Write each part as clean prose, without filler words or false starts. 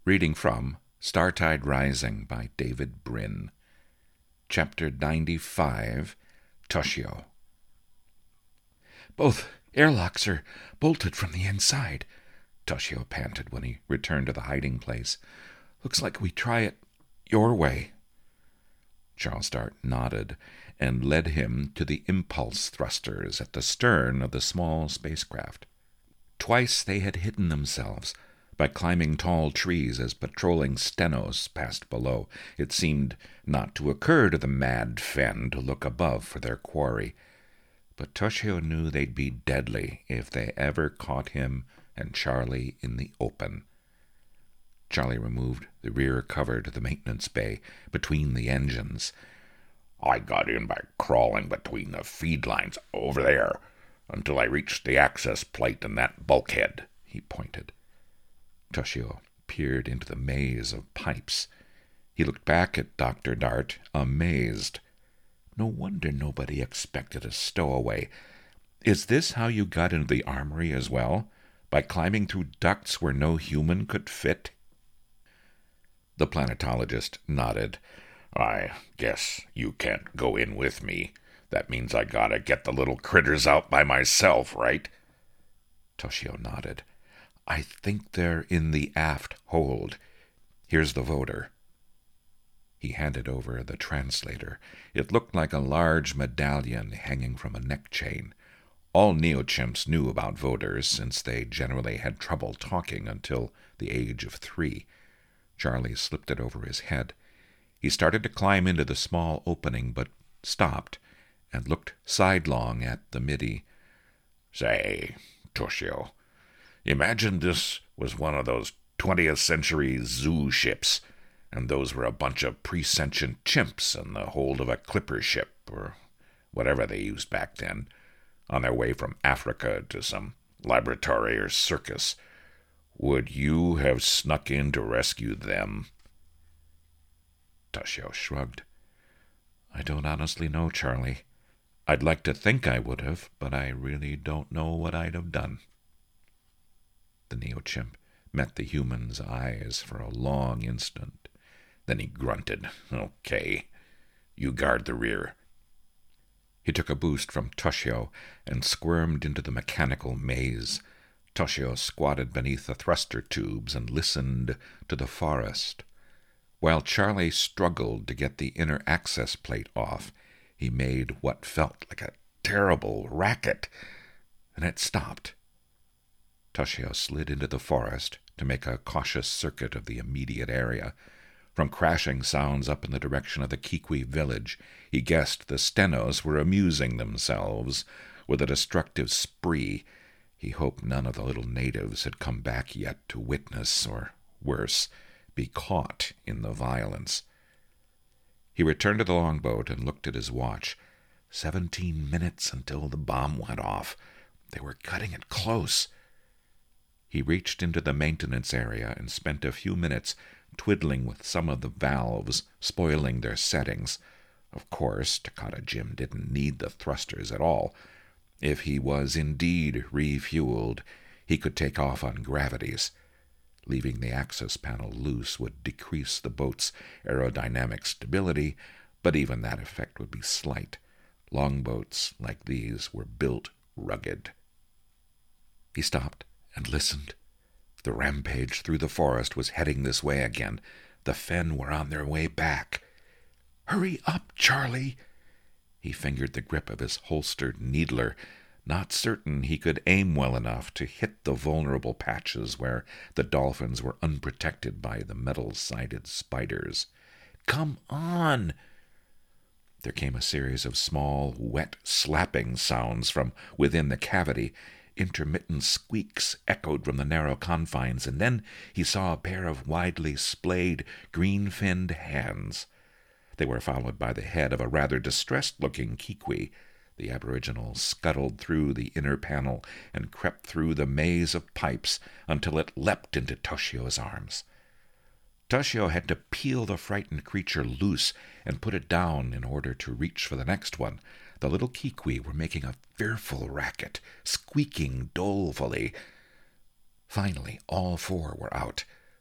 Reading from Startide Rising by David Brin. Chapter 95, Toshio. "Both airlocks are bolted from the inside," Toshio panted when he returned to the hiding place. "Looks like we try it your way." Charles Dart nodded and led him to the impulse thrusters at the stern of the small spacecraft. Twice they had hidden themselves by climbing tall trees as patrolling stenos passed below. It seemed not to occur to the mad Fen to look above for their quarry. But Toshio knew they'd be deadly if they ever caught him and Charlie in the open. Charlie removed the rear cover to the maintenance bay between the engines. "I got in by crawling between the feed lines over there until I reached the access plate and that bulkhead," he pointed. Toshio peered into the maze of pipes. He looked back at Dr. Dart, amazed. No wonder nobody expected a stowaway. "Is this how you got into the armory as well? By climbing through ducts where no human could fit?" The planetologist nodded. "I guess you can't go in with me. That means I gotta get the little critters out by myself, right?" Toshio nodded. "I think they're in the aft hold. Here's the voder." He handed over the translator. It looked like a large medallion hanging from a neck chain. All neochimps knew about voders, since they generally had trouble talking until the age of 3. Charlie slipped it over his head. He started to climb into the small opening, but stopped and looked sidelong at the middy. "Say, Toshio, imagine this was one of those 20th century zoo ships, and those were a bunch of pre-sentient chimps in the hold of a clipper ship, or whatever they used back then, on their way from Africa to some laboratory or circus. Would you have snuck in to rescue them?" Toshio shrugged. "I don't honestly know, Charlie. I'd like to think I would have, but I really don't know what I'd have done." The neo-chimp met the human's eyes for a long instant. Then he grunted. "Okay, you guard the rear." He took a boost from Toshio and squirmed into the mechanical maze. Toshio squatted beneath the thruster tubes and listened to the forest. While Charlie struggled to get the inner access plate off, he made what felt like a terrible racket, and it stopped. Toshio slid into the forest to make a cautious circuit of the immediate area. From crashing sounds up in the direction of the Kikwi village, he guessed the stenos were amusing themselves with a destructive spree. He hoped none of the little natives had come back yet to witness, or worse, be caught in the violence. He returned to the longboat and looked at his watch. 17 minutes until the bomb went off. They were cutting it close. He reached into the maintenance area and spent a few minutes twiddling with some of the valves, spoiling their settings. Of course, Takata Jim didn't need the thrusters at all. If he was indeed refueled, he could take off on gravities. Leaving the access panel loose would decrease the boat's aerodynamic stability, but even that effect would be slight. Longboats like these were built rugged. He stopped and listened. The rampage through the forest was heading this way again. The Fen were on their way back. "Hurry up, Charlie!" He fingered the grip of his holstered needler, not certain he could aim well enough to hit the vulnerable patches where the dolphins were unprotected by the metal-sided spiders. "Come on!" There came a series of small, wet slapping sounds from within the cavity. Intermittent squeaks echoed from the narrow confines, and then he saw a pair of widely splayed, green-finned hands. They were followed by the head of a rather distressed-looking Kikwi. The aboriginal scuttled through the inner panel and crept through the maze of pipes until it leapt into Toshio's arms. Toshio had to peel the frightened creature loose and put it down in order to reach for the next one. The little Kikwi were making a fearful racket, squeaking dolefully. Finally, all 4 were out.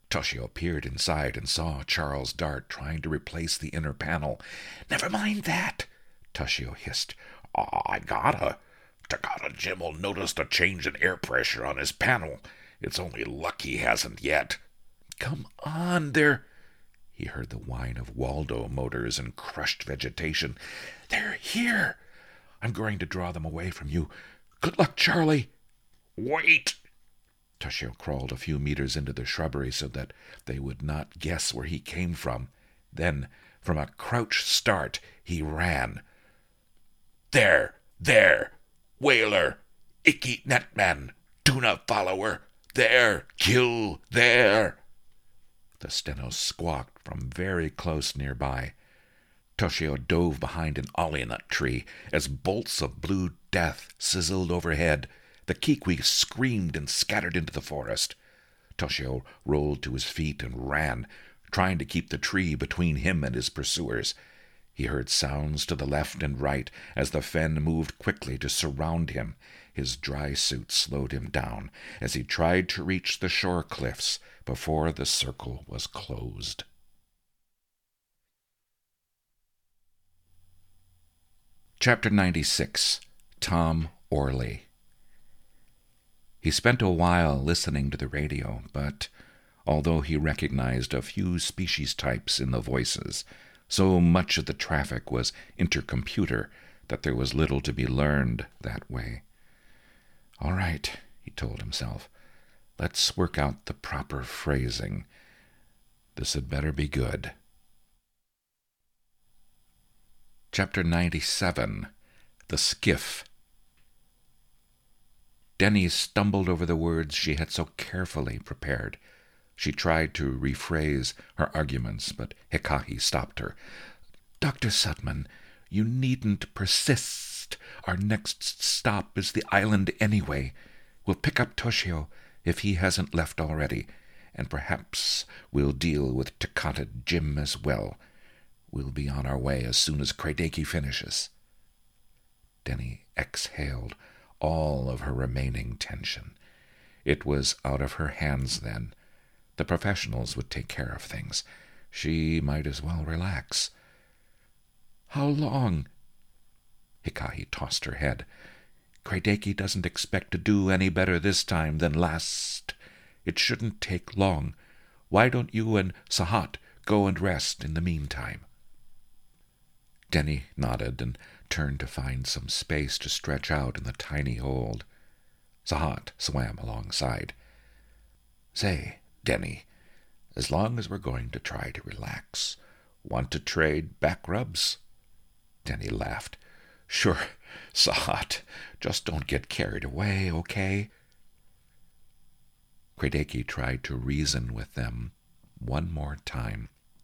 Toshio peered inside and saw Charles Dart trying to replace the inner panel. "Never mind that," Toshio hissed. I gotta. Takata Jim'll notice the change in air pressure on his panel. It's only luck he hasn't yet." "Come on, there." He heard the whine of Waldo motors and crushed vegetation. "They're here. I'm going to draw them away from you. Good luck, Charlie." "Wait!" Toshio crawled a few meters into the shrubbery so that they would not guess where he came from. Then, from a crouched start, he ran. There! Whaler! Ikki Netman! Tuna follower! There! Kill! There!" The steno squawked from very close nearby. Toshio dove behind an ollie-nut tree as bolts of blue death sizzled overhead. The Kikwi screamed and scattered into the forest. Toshio rolled to his feet and ran, trying to keep the tree between him and his pursuers. He heard sounds to the left and right as the Fen moved quickly to surround him. His dry suit slowed him down as he tried to reach the shore cliffs before the circle was closed. Chapter 96. Tom Orley. He spent a while listening to the radio, but although he recognized a few species types in the voices, so much of the traffic was intercomputer that there was little to be learned that way. "All right," he told himself. "Let's work out the proper phrasing. This had better be good." Chapter 97. The Skiff. Denny stumbled over the words she had so carefully prepared. She tried to rephrase her arguments, but Hikahi stopped her. "Dr. Sutman, you needn't persist. Our next stop is the island anyway. We'll pick up Toshio, if he hasn't left already, and perhaps we'll deal with Takata Jim as well. We'll be on our way as soon as Kraideki finishes." Denny exhaled all of her remaining tension. It was out of her hands then. The professionals would take care of things. She might as well relax. "How long?" Hikahi tossed her head. "Kraideki doesn't expect to do any better this time than last. It shouldn't take long. Why don't you and Sahat go and rest in the meantime?" Denny nodded and turned to find some space to stretch out in the tiny hold. Sahat swam alongside. "Say, Denny, as long as we're going to try to relax, want to trade back rubs?" Denny laughed. "Sure, Sahat. Just don't get carried away, okay?" Kraideki tried to reason with them one more time.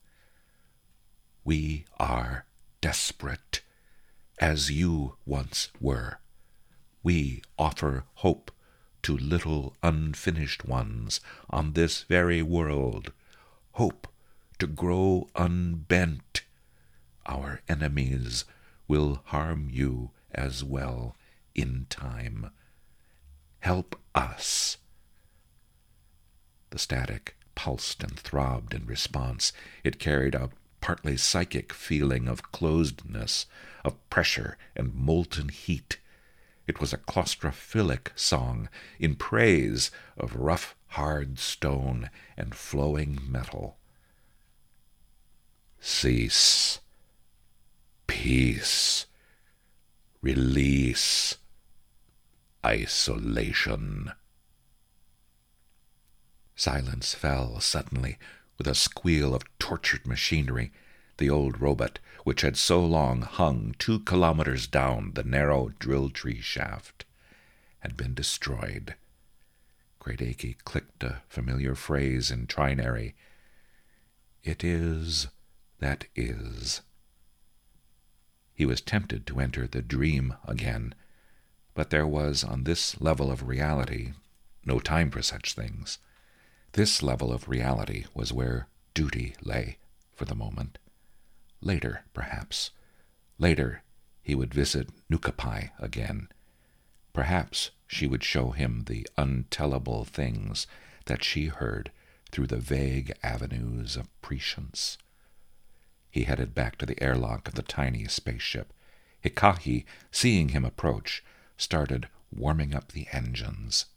"We are desperate, as you once were. We offer hope to little unfinished ones on this very world, hope to grow unbent. Our enemies will harm you as well in time. Help us." The static pulsed and throbbed in response. It carried a partly psychic feeling of closedness, of pressure and molten heat. It was a claustrophilic song in praise of rough, hard stone and flowing metal. Cease. Peace. Release. Isolation. Silence fell suddenly with a squeal of tortured machinery. The old robot, which had so long hung 2 kilometers down the narrow drill tree shaft, had been destroyed. Kraideki clicked a familiar phrase in trinary. "It is that is." He was tempted to enter the dream again, but there was on this level of reality no time for such things. This level of reality was where duty lay for the moment. Later, perhaps. Later, he would visit Nukapai again. Perhaps she would show him the untellable things that she heard through the vague avenues of prescience. He headed back to the airlock of the tiny spaceship. Hikahi, seeing him approach, started warming up the engines.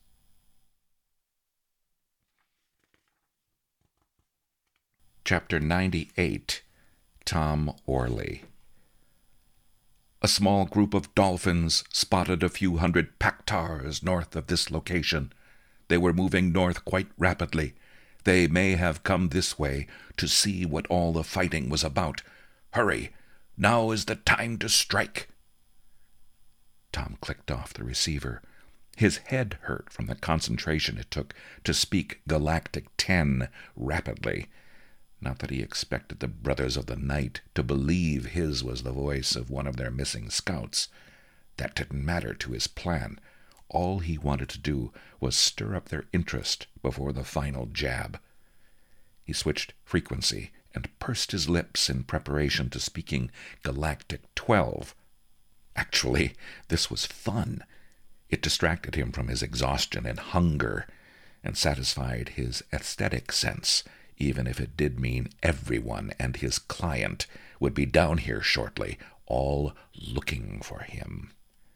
Chapter 98. Tom Orley. A small group of dolphins spotted a few hundred Paktars north of this location. They were moving north quite rapidly. They may have come this way to see what all the fighting was about. Hurry! Now is the time to strike! Tom clicked off the receiver. His head hurt from the concentration it took to speak Galactic 10 rapidly. Not that he expected the Brothers of the Night to believe his was the voice of one of their missing scouts. That didn't matter to his plan. All he wanted to do was stir up their interest before the final jab. He switched frequency and pursed his lips in preparation to speaking Galactic 12. Actually, this was fun. It distracted him from his exhaustion and hunger, and satisfied his aesthetic sense, even if it did mean everyone and his client would be down here shortly, all looking for him.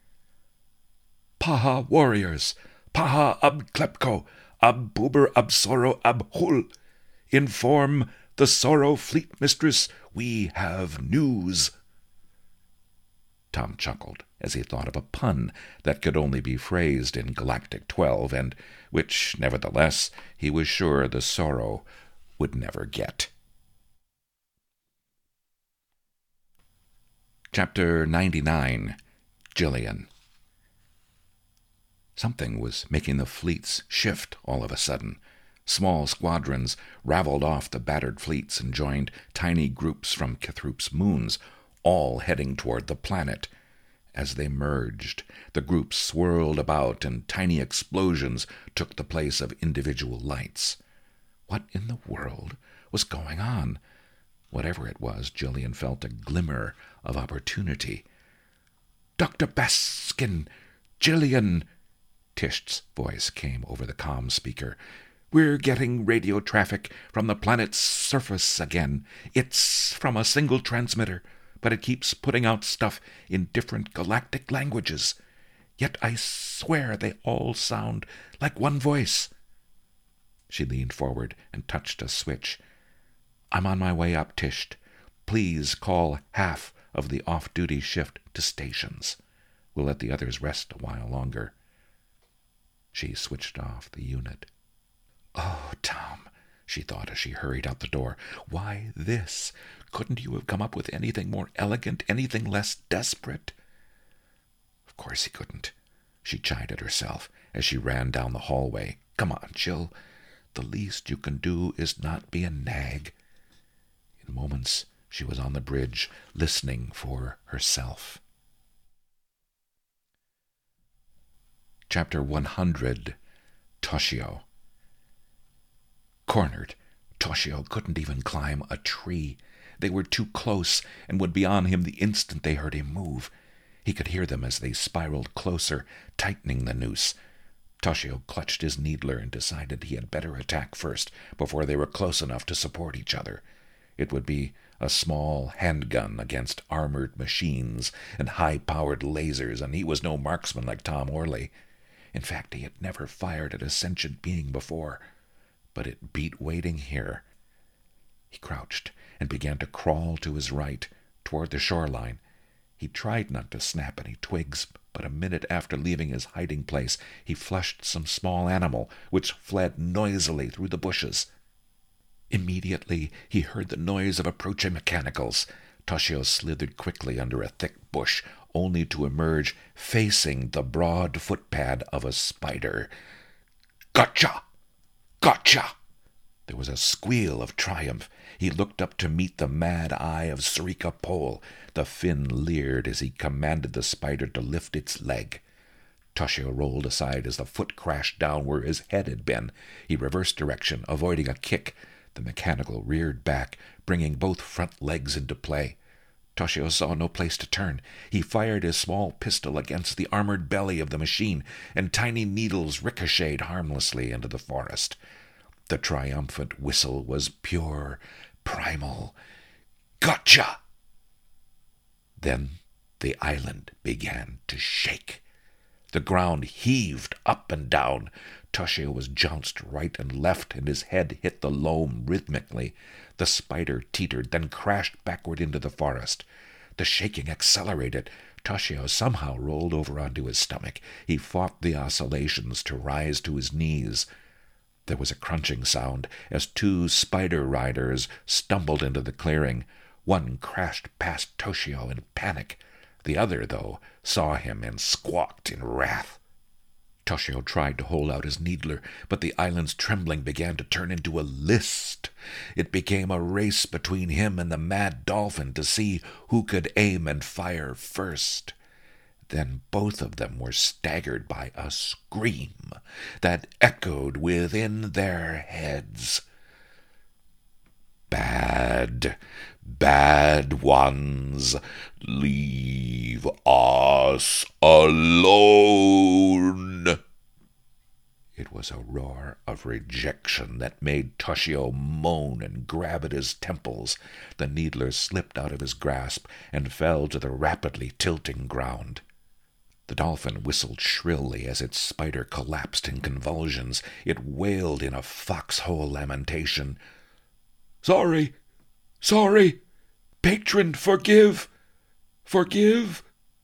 Paha warriors! Paha ab Klepko! Ab Buber ab Soro ab Hul! Inform the Soro Fleet Mistress we have news! Tom chuckled as he thought of a pun that could only be phrased in Galactic 12, and which, nevertheless, he was sure the Soro would never get. Chapter 99. Jillian. Something was making the fleets shift all of a sudden. Small squadrons raveled off the battered fleets and joined tiny groups from Kithroop's moons, all heading toward the planet. As they merged, the groups swirled about and tiny explosions took the place of individual lights. What in the world was going on? Whatever it was, Jillian felt a glimmer of opportunity. "Dr. Baskin! Jillian!" Tisht's voice came over the comm speaker. "We're getting radio traffic from the planet's surface again. It's from a single transmitter, but it keeps putting out stuff in different galactic languages. Yet I swear they all sound like one voice." She leaned forward and touched a switch. "I'm on my way up, Tisht. Please call half of the off-duty shift to stations. We'll let the others rest a while longer." She switched off the unit. "Oh, Tom," she thought as she hurried out the door. "Why this? Couldn't you have come up with anything more elegant, anything less desperate?" Of course he couldn't. She chided herself as she ran down the hallway. "Come on, Jill. The least you can do is not be a nag." In moments, she was on the bridge, listening for herself. Chapter 100. Toshio. Cornered, Toshio couldn't even climb a tree. They were too close and would be on him the instant they heard him move. He could hear them as they spiraled closer, tightening the noose. Toshio clutched his needler and decided he had better attack first before they were close enough to support each other. It would be a small handgun against armored machines and high-powered lasers, and he was no marksman like Tom Orley. In fact, he had never fired at a sentient being before, but it beat waiting here. He crouched and began to crawl to his right, toward the shoreline. He tried not to snap any twigs, but a minute after leaving his hiding place, he flushed some small animal, which fled noisily through the bushes. Immediately, he heard the noise of approaching mechanicals. Toshio slithered quickly under a thick bush, only to emerge facing the broad footpad of a spider. "Gotcha! Gotcha!" There was a squeal of triumph. He looked up to meet the mad eye of Sarika Pole. The fin leered as he commanded the spider to lift its leg. Toshio rolled aside as the foot crashed down where his head had been. He reversed direction, avoiding a kick. The mechanical reared back, bringing both front legs into play. Toshio saw no place to turn. He fired his small pistol against the armored belly of the machine, and tiny needles ricocheted harmlessly into the forest. The triumphant whistle was pure, primal. Gotcha! Then the island began to shake. The ground heaved up and down. Toshio was jounced right and left, and his head hit the loam rhythmically. The spider teetered, then crashed backward into the forest. The shaking accelerated. Toshio somehow rolled over onto his stomach. He fought the oscillations to rise to his knees. There was a crunching sound as two spider riders stumbled into the clearing. One crashed past Toshio in panic. The other, though, saw him and squawked in wrath. Toshio tried to hold out his needler, but the island's trembling began to turn into a list. It became a race between him and the mad dolphin to see who could aim and fire first. Then both of them were staggered by a scream that echoed within their heads. Bad, bad ones, leave us alone. It was a roar of rejection that made Toshio moan and grab at his temples. The needler slipped out of his grasp and fell to the rapidly tilting ground. The dolphin whistled shrilly as its spider collapsed in convulsions. It wailed in a foxhole lamentation. "Sorry! Sorry! Patron, forgive! Forgive!"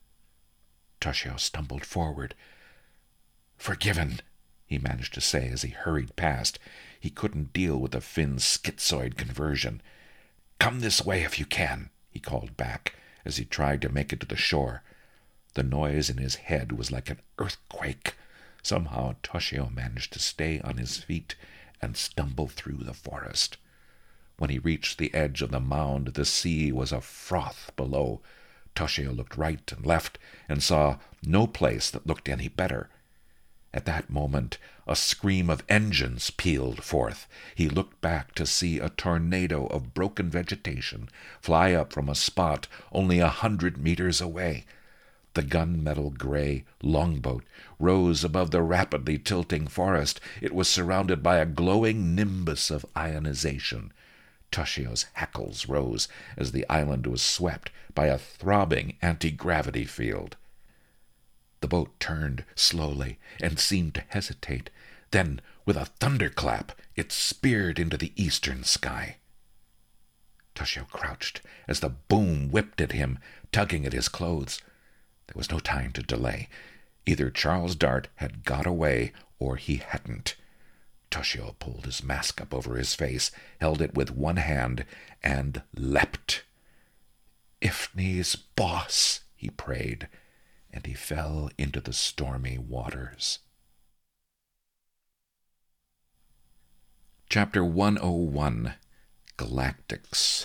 Toshio stumbled forward. "Forgiven," he managed to say as he hurried past. He couldn't deal with the Finn's schizoid conversion. "Come this way if you can," he called back as he tried to make it to the shore. The noise in his head was like an earthquake. Somehow Toshio managed to stay on his feet and stumble through the forest. When he reached the edge of the mound, the sea was a froth below. Toshio looked right and left and saw no place that looked any better. At that moment, a scream of engines pealed forth. He looked back to see a tornado of broken vegetation fly up from a spot only 100 meters away. The gunmetal gray longboat rose above the rapidly tilting forest. It was surrounded by a glowing nimbus of ionization. Toshio's hackles rose as the island was swept by a throbbing anti-gravity field. The boat turned slowly and seemed to hesitate. Then, with a thunderclap, it speared into the eastern sky. Toshio crouched as the boom whipped at him, tugging at his clothes. There was no time to delay. Either Charles Dart had got away or he hadn't. Toshio pulled his mask up over his face, held it with one hand, and leapt. "Ifni's boss," he prayed, and he fell into the stormy waters. Chapter 101. Galactics.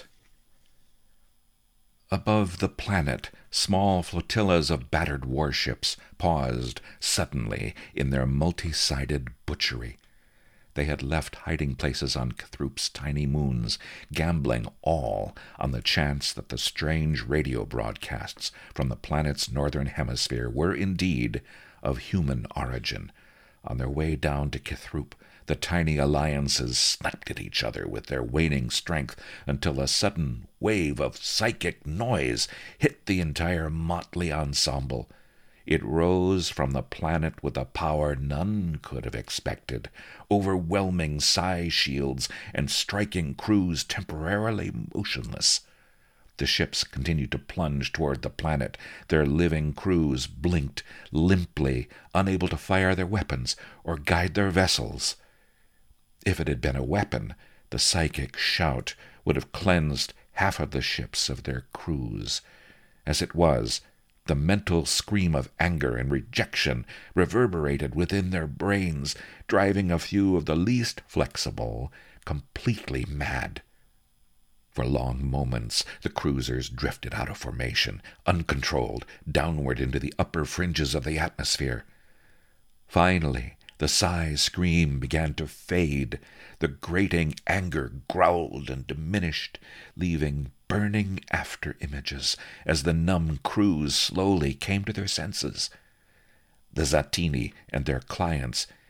Above the planet, small flotillas of battered warships paused suddenly in their multi-sided butchery. They had left hiding places on Cthulhu's tiny moons, gambling all on the chance that the strange radio broadcasts from the planet's northern hemisphere were indeed of human origin. On their way down to Cthulhu, the tiny alliances snapped at each other with their waning strength until a sudden wave of psychic noise hit the entire motley ensemble. It rose from the planet with a power none could have expected, overwhelming psi shields and striking crews temporarily motionless. The ships continued to plunge toward the planet. Their living crews blinked limply, unable to fire their weapons or guide their vessels. If it had been a weapon, the psychic shout would have cleansed half of the ships of their crews. As it was, the mental scream of anger and rejection reverberated within their brains, driving a few of the least flexible completely mad. For long moments the cruisers drifted out of formation, uncontrolled, downward into the upper fringes of the atmosphere. Finally, the psi scream began to fade. The grating anger growled and diminished, leaving burning after-images as the numb crews slowly came to their senses. The Zatini and their clients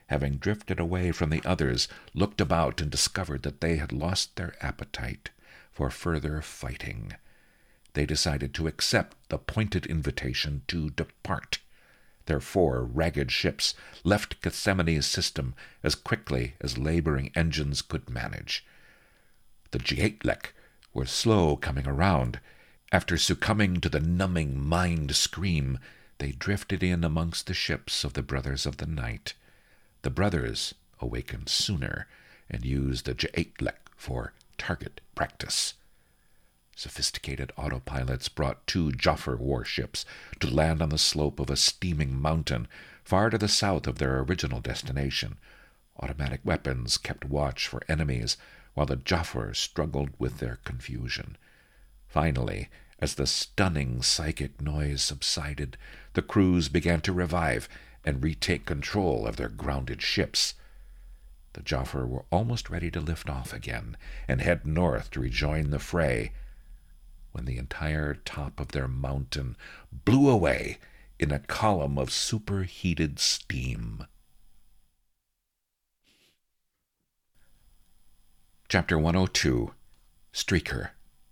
having drifted away from the others, looked about and discovered that they had lost their appetite for further fighting. They decided to accept the pointed invitation to depart. Their 4 ragged ships left Gethsemane's system as quickly as laboring engines could manage. The Geatlek were slow coming around. After succumbing to the numbing mind scream, they drifted in amongst the ships of the Brothers of the Night. The brothers awakened sooner and used the Geatlek for target practice. Sophisticated autopilots brought 2 Joffre warships to land on the slope of a steaming mountain far to the south of their original destination. Automatic weapons kept watch for enemies while the Joffre struggled with their confusion. Finally, as the stunning psychic noise subsided, the crews began to revive and retake control of their grounded ships. The Joffre were almost ready to lift off again and head north to rejoin the fray, when the entire top of their mountain blew away in a column of superheated steam. Chapter 102. Streaker.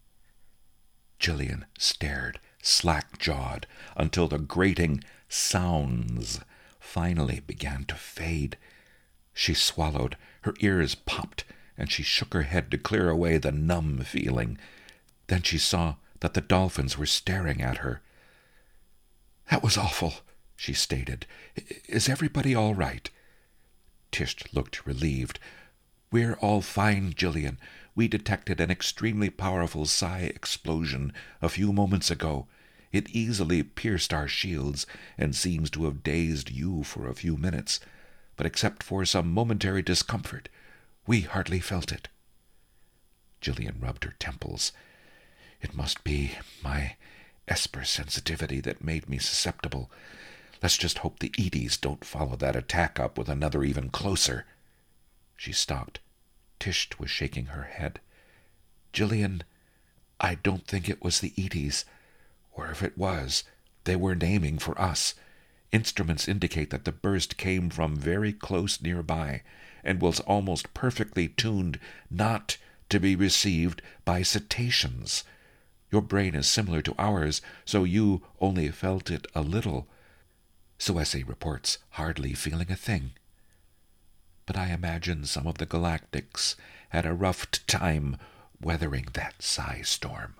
Gillian stared, slack-jawed, until the grating sounds finally began to fade. She swallowed, her ears popped, and she shook her head to clear away the numb feeling. Then she saw that the dolphins were staring at her. "That was awful," she stated. "Is everybody all right?" Tish looked relieved. "We're all fine, Gillian. We detected an extremely powerful psi explosion a few moments ago. It easily pierced our shields and seems to have dazed you for a few minutes, but except for some momentary discomfort, we hardly felt it." Gillian rubbed her temples. "It must be my Esper sensitivity that made me susceptible. Let's just hope the Eddies don't follow that attack up with another even closer." She stopped. Tish was shaking her head. "Gillian, I don't think it was the Eddies. Or if it was, they weren't aiming for us. Instruments indicate that the burst came from very close nearby and was almost perfectly tuned not to be received by cetaceans. Your brain is similar to ours, so you only felt it a little. Soesi reports hardly feeling a thing. But I imagine some of the Galactics had a rough time weathering that psi storm."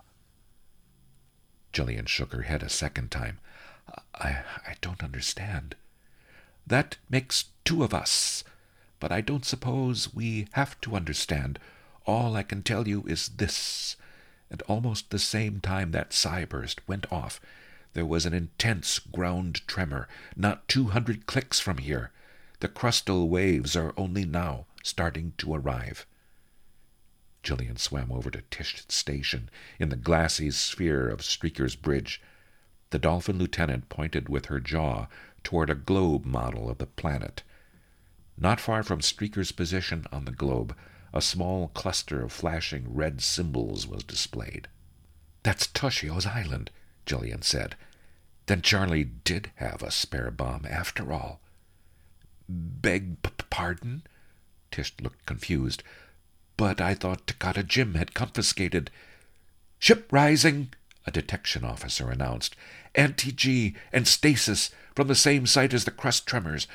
Gillian shook her head a second time. I don't understand. That makes 2 of us, but I don't suppose we have to understand. All I can tell you is this. At almost the same time that psi burst went off, there was an intense ground tremor, not 200 clicks from here. The crustal waves are only now starting to arrive. Gillian swam over to Tish's station in the glassy sphere of Streaker's bridge. The dolphin lieutenant pointed with her jaw toward a globe model of the planet. Not far from Streaker's position on the globe, a small cluster of flashing red symbols was displayed. "That's Toshio's island," Gillian said. "Then Charlie did have a spare bomb after all." "Beg pardon?" Tish looked confused. "But I thought Takata Jim had confiscated—" "Ship rising," a detection officer announced. "Anti-G and stasis from the same site as the crust tremors.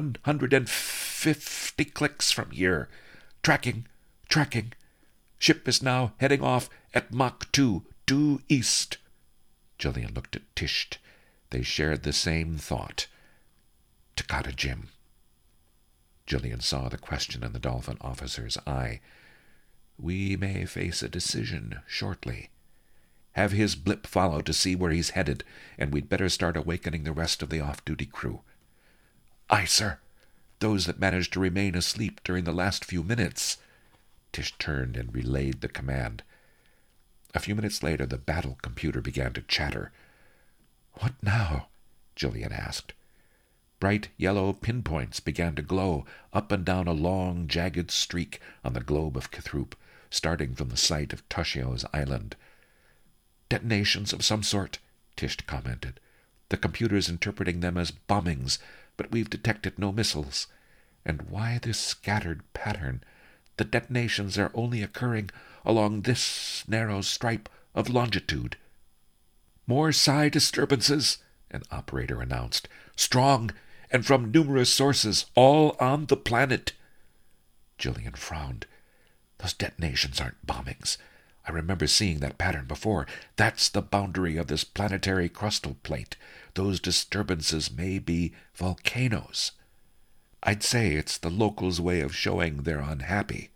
150 clicks from here. Tracking. Ship is now heading off at Mach 2, due east." Gillian looked at Tish. They shared the same thought. Takata Jim. Gillian saw the question in the dolphin officer's eye. "We may face a decision shortly. Have his blip follow to see where he's headed, and we'd better start awakening the rest of the off-duty crew." "Aye, sir. Those that managed to remain asleep during the last few minutes." Tish turned and relayed the command. A few minutes later, the battle computer began to chatter. "What now?" Gillian asked. Bright yellow pinpoints began to glow up and down a long, jagged streak on the globe of Cthulhu, starting from the site of Toshio's island. "Detonations of some sort," Tish commented. "The computer's interpreting them as bombings, but we've detected no missiles. And why this scattered pattern? The detonations are only occurring along this narrow stripe of longitude. "More psi disturbances," an operator announced. "Strong, and from numerous sources, all on the planet." Jillian frowned. "Those detonations aren't bombings. I remember seeing that pattern before. That's the boundary of this planetary crustal plate. Those disturbances may be volcanoes. I'd say it's the locals' way of showing they're unhappy."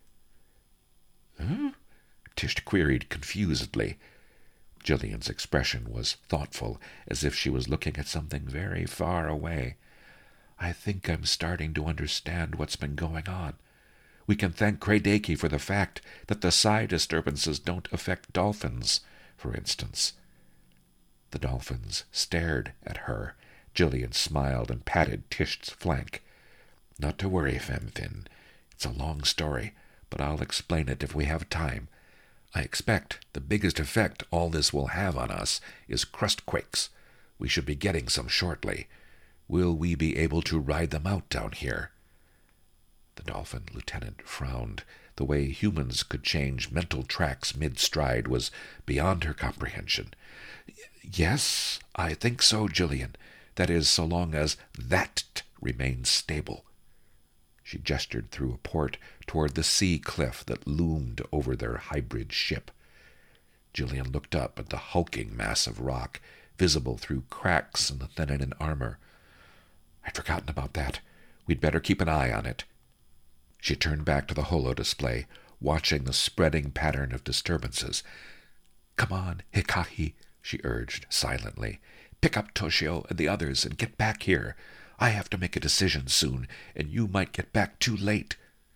"Huh?" Tish queried confusedly. Jillian's expression was thoughtful, as if she was looking at something very far away. "I think I'm starting to understand what's been going on. We can thank Kraydaki for the fact that the psi disturbances don't affect dolphins, for instance." The dolphins stared at her. Jillian smiled and patted Tish's flank. "Not to worry, Femfin. It's a long story, but I'll explain it if we have time. I expect the biggest effect all this will have on us is crustquakes. We should be getting some shortly. Will we be able to ride them out down here?" The dolphin lieutenant frowned. The way humans could change mental tracks mid-stride was beyond her comprehension. "Yes, I think so, Jillian. That is, so long as that remains stable." She gestured through a port toward the sea cliff that loomed over their hybrid ship. Jillian looked up at the hulking mass of rock, visible through cracks in the Thennan armor. "I'd forgotten about that. We'd better keep an eye on it." She turned back to the holo-display, watching the spreading pattern of disturbances. "Come on, Hikahi," she urged silently. "Pick up Toshio and the others and get back here. I have to make a decision soon, and you might get back too late."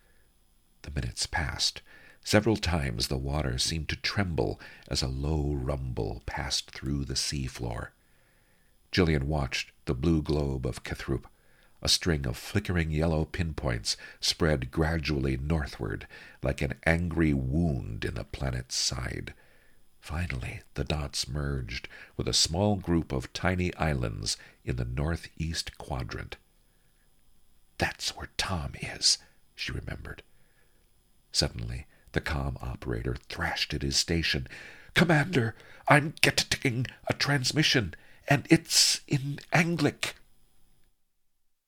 The minutes passed. Several times the water seemed to tremble as a low rumble passed through the sea floor. Jillian watched the blue globe of Kithrup. A string of flickering yellow pinpoints spread gradually northward, like an angry wound in the planet's side. Finally, the dots merged with a small group of tiny islands in the northeast quadrant. "That's where Tom is," she remembered. Suddenly, the comm operator thrashed at his station. "Commander, I'm getting a transmission, and it's in Anglic."